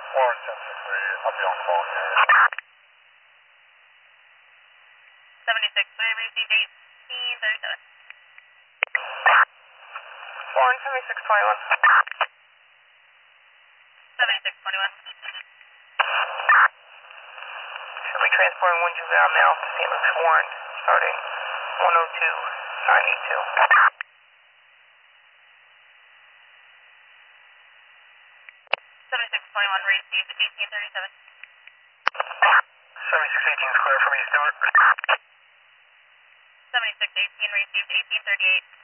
Warren 1063, I'll be on call here. 76, we received 1837. Warren 7621. 7621. Should be transporting one juvenile now to St. Luke's Warren, starting 102-982. 7621, received 1837. 7618 is clear for me, Stewart. 7618, received 1838.